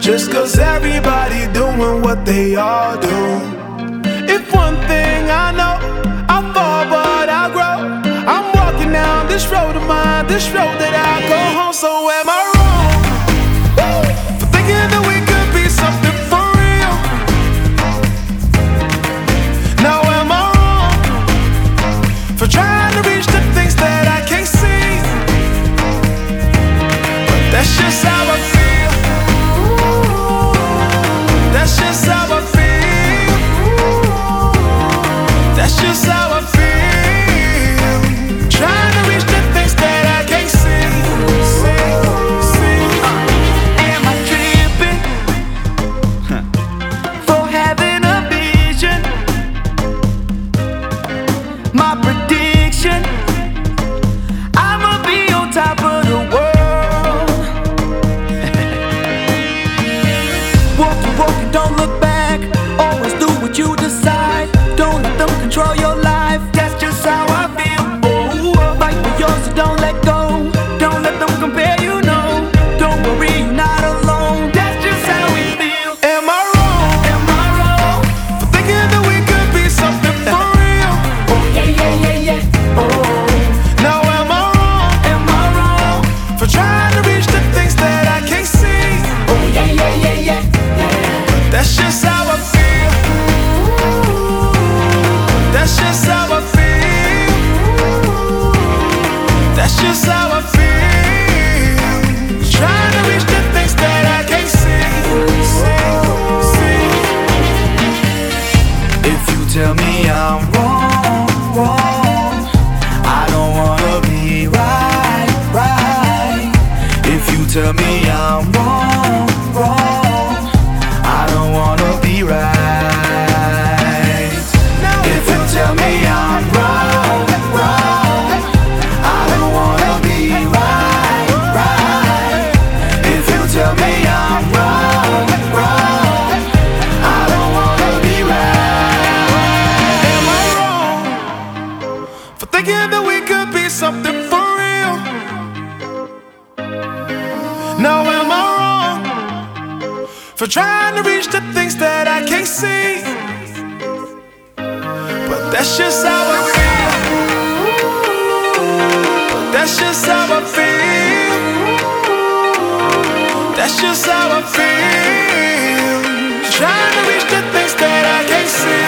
Just 'cause everybody doing what they all do. If one thing I know, I fall but I grow. I'm walking down this road of mine, this road that I go home. So am I wrong for thinking that we could be something for real? Now am I wrong for trying to reach the things that I can't see? But that's just how I feel. That's just how I feel. That's just how I feel. Trying to reach the things that I can't see. Am I tripping for having a vision? My prediction, I'ma be on top of the world. Walking, don't look back. Always do what you decide. Don't let them control your life. That's just how I feel. Oh, fight for yours, so don't let go. Don't let them compare you, no. Don't worry, you're not alone. That's just how we feel. Am I wrong? Am I wrong? For thinking that we could be something for real? Oh, yeah. Oh, Now am I wrong? am I wrong? For trying to reach the things that I can't see? Oh, yeah. That's just how I feel. That's just how I feel. That's just how I feel. Trying to reach the things that I can't see. If you tell me I'm wrong, I don't wanna be right. If you tell me I'm wrong, I don't wanna be right. If you tell me I'm wrong, I don't wanna be right. If you tell me I'm wrong, I don't wanna be right. Am I wrong for thinking that we could be something for real? Now am I wrong for trying to reach the things that I can't see? But that's just how I feel. But that's just how I feel. That's just how I feel. Trying to reach the things that I can't see.